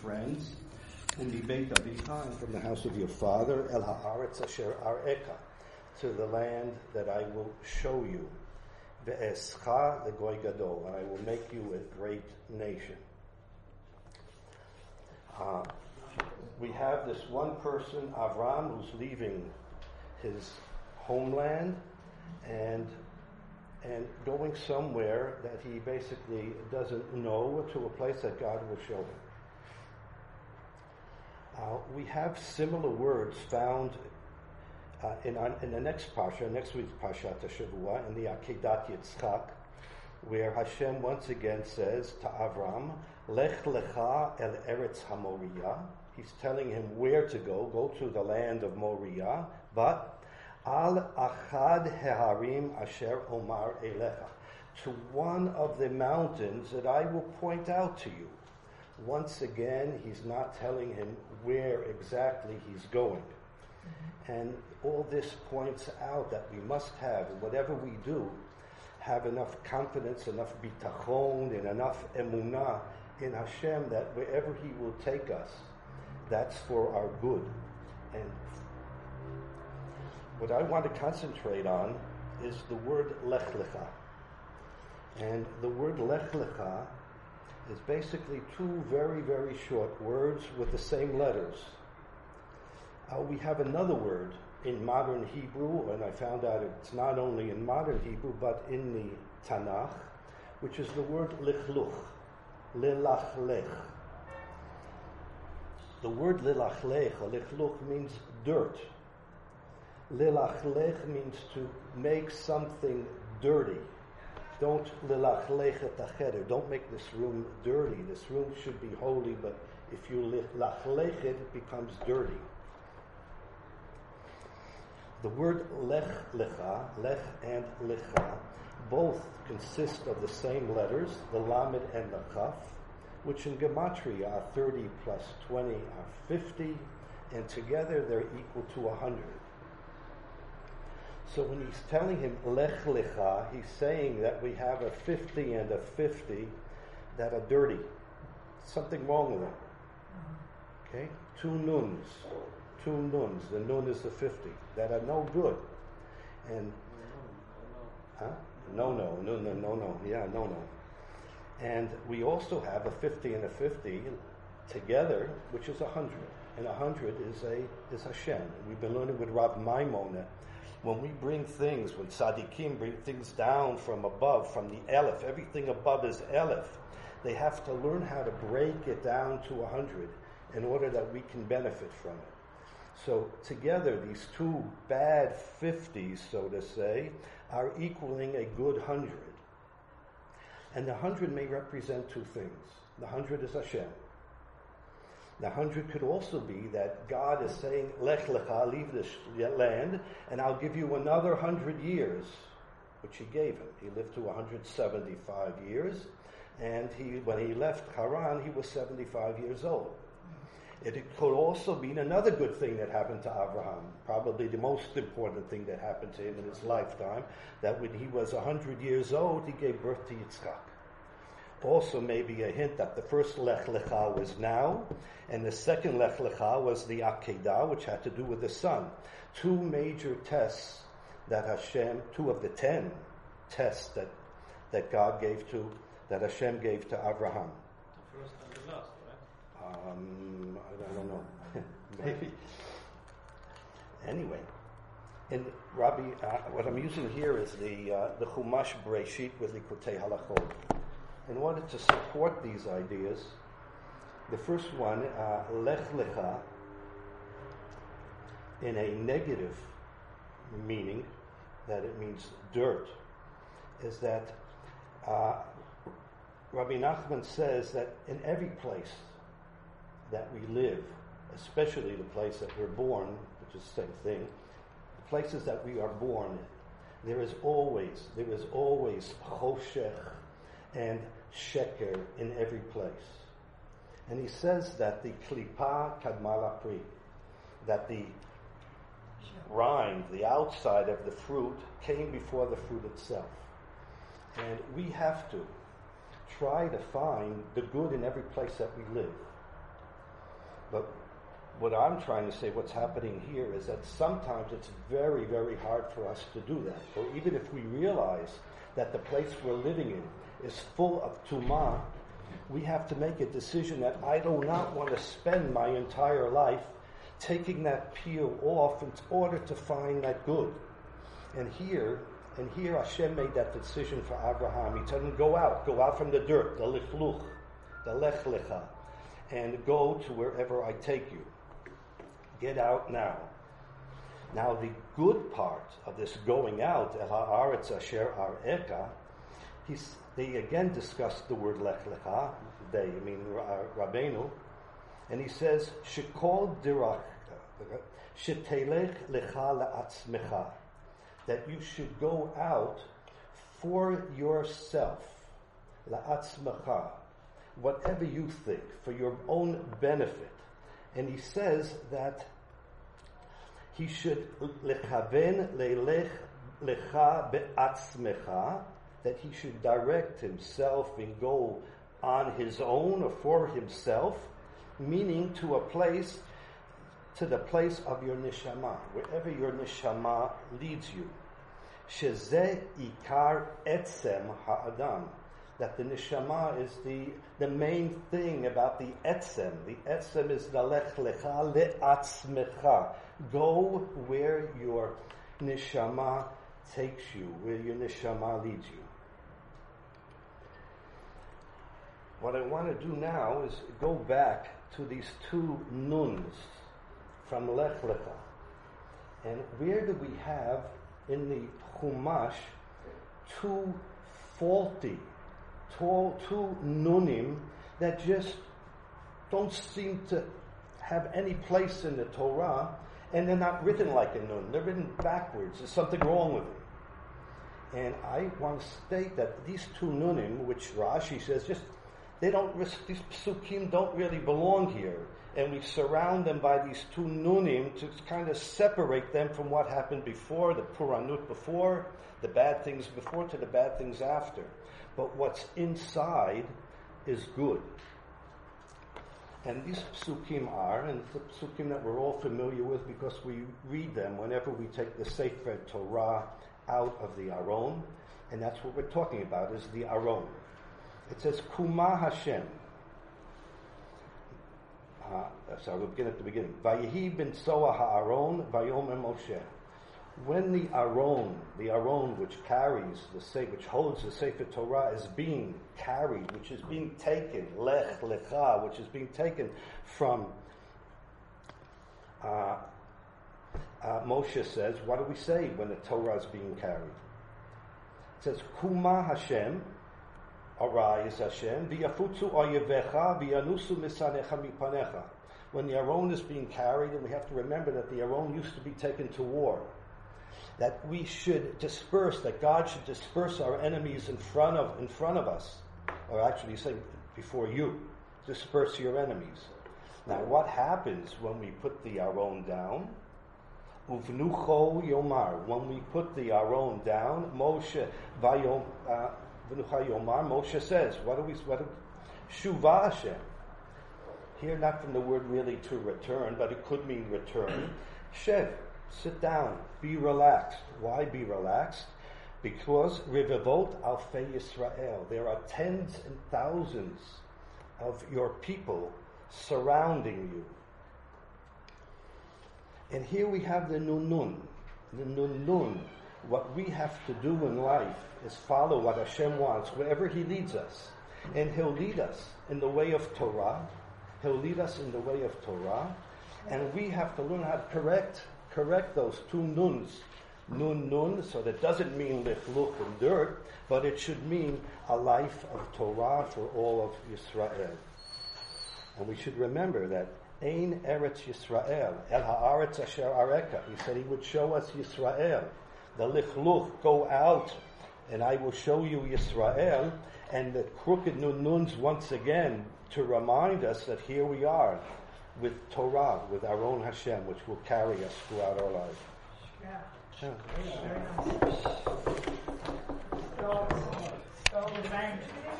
friends, Umibeit Avicha, and from the house of your father, El Haaretz Asher Areka, to the land that I will show you, Ve'escha Legoy Gadol, and I will make you a great nation. We have this one person, Avram, who's leaving his homeland and going somewhere that he basically doesn't know, to a place that God will show him. We have similar words found in the next parsha, next week's Parshat HaShavua, in the Akedat Yitzchak, where Hashem once again says to Avram, Lech lecha el eretz ha-Moriah. He's telling him where to go to the land of Moriah, but al achad heharim asher omar elecha, to one of the mountains that I will point out to you. Once again, he's not telling him where exactly he's going. And all this points out that we must have, in whatever we do, have enough confidence, enough bitachon, and enough emunah in Hashem that wherever He will take us, that's for our good. And what I want to concentrate on is the word lech lecha. And the word lech lecha is basically two very, very short words with the same letters. We have another word in modern Hebrew, and I found out it's not only in modern Hebrew, but in the Tanakh, which is the word lichluch, lilachlech. The word lilachlech or lichluch means dirt. Lilachlech means to make something dirty. Don't lilachlech et acheder. Don't make this room dirty. This room should be holy, but if you lilachlech it becomes dirty. The word lech lecha, lech and lecha, both consist of the same letters, the lamed and the chaf, which in gematria are 30 plus 20 are 50, and together they're equal to 100. So when he's telling him lech lecha, he's saying that we have a 50 and a 50 that are dirty. Something wrong with them. Okay? Two nuns. The nun is the 50, that are no good. And, no. And we also have a 50 and a 50 together, which is 100. And 100 is Hashem. We've been learning with Rav Maimon that when we bring things, when tzaddikim bring things down from above, from the Aleph, everything above is Aleph, they have to learn how to break it down to 100 in order that we can benefit from it. So together, these two bad 50s, so to say, are equaling a good 100. And the 100 may represent two things. The 100 is Hashem. The 100 could also be that God is saying, Lech lecha, leave this land, and I'll give you another 100 years, which He gave him. He lived to 175 years, and when he left Haran, he was 75 years old. It could also mean another good thing that happened to Abraham, probably the most important thing that happened to him in his lifetime, that when he was 100 years old, he gave birth to Yitzchak. Also maybe a hint that the first Lech Lecha was now, and the second Lech Lecha was the Akedah, which had to do with the son. Two major tests that Hashem, two of the 10 tests that God gave to, that Hashem gave to Abraham. The first and the last. I don't know. Maybe. Anyway, and Rabbi, what I'm using here is the Chumash Breshit with Likutei Halachot. In order to support these ideas, the first one, Lech Lecha, in a negative meaning, that it means dirt, is that Rabbi Nachman says that in every place that we live, especially the place that we're born, which is the same thing, the places that we are born in, there is always choshech and sheker in every place. And he says that the klipa kadma lapri, that the rind, the outside of the fruit, came before the fruit itself. And we have to try to find the good in every place that we live. But what I'm trying to say, what's happening here, is that sometimes it's very, very hard for us to do that. Or even if we realize that the place we're living in is full of tumah, we have to make a decision that I do not want to spend my entire life taking that peel off in order to find that good. And here Hashem made that decision for Abraham. He told him, go out from the dirt, the lichluch, the lech lecha, and go to wherever I take you. Get out now. Now the good part of this going out, El ha'aretz asher ar'eka, they again discuss the word lech lecha, Rabbeinu, and he says, Shekol dirach, shetelech lecha la'atzmecha, that you should go out for yourself, la'atzmecha, whatever you think, for your own benefit. And he says that he should lechaven leilech lecha be'atzmecha, that he should direct himself and go on his own or for himself, meaning to the place of your neshama, wherever your neshama leads you. Shezeh ikar etzem ha'adam, that the neshama is the main thing about the etzem. The etzem is the lech lecha le'atzmecha. Go where your neshama takes you, where your neshama leads you. What I want to do now is go back to these two nuns from Lech Lecha. And where do we have in the Chumash two faulty, two nunim that just don't seem to have any place in the Torah, and they're not written like a nun. They're written backwards. There's something wrong with them. And I want to state that these two nunim, which Rashi says, these psukim don't really belong here. And we surround them by these two nunim to kind of separate them from what happened before, the puranut before, the bad things before to the bad things after. But what's inside is good. And these psukim are, and the psukim that we're all familiar with because we read them whenever we take the Sefer Torah out of the Aron, and that's what we're talking about, is the Aron. It says, Kuma Hashem. We'll begin at the beginning. Vayehi ben Soa ha'aron, vayomer Moshe. When the Aron which carries which holds the Sefer Torah is being carried, which is being taken, lech lecha, which is being taken from Moshe says, what do we say when the Torah is being carried? It says, Kuma Hashem, arise Hashem, v'yafutzu oyevecha, v'yanusu misanecha mipanecha. When the Aron is being carried, and we have to remember that the Aron used to be taken to war, that we should disperse, that God should disperse our enemies in front of us, or actually say before you, disperse your enemies. Now, what happens when we put the Aron down? Uvnucho yomar. When we put the Aron down, Moshe vayom. Moshe says, Shuvah Hashem. Here, not from the word really to return, but it could mean return. Shev, sit down, be relaxed. Why be relaxed? Because Revevot Alfei Yisrael, there are tens and thousands of your people surrounding you. And here we have the Nun. The Nun. What we have to do in life is follow what Hashem wants, wherever He leads us. And He'll lead us in the way of Torah. He'll lead us in the way of Torah. And we have to learn how to correct those two nuns. Nun, so that doesn't mean lichluch and dirt, but it should mean a life of Torah for all of Yisrael. And we should remember that Ein Eretz Yisrael, El Ha'aretz Asher Areka. He said He would show us Yisrael. The lichluch, go out, and I will show you Yisrael. And the crooked nuns once again to remind us that here we are with Torah, with our own Hashem, which will carry us throughout our lives. Yeah. So, thanks.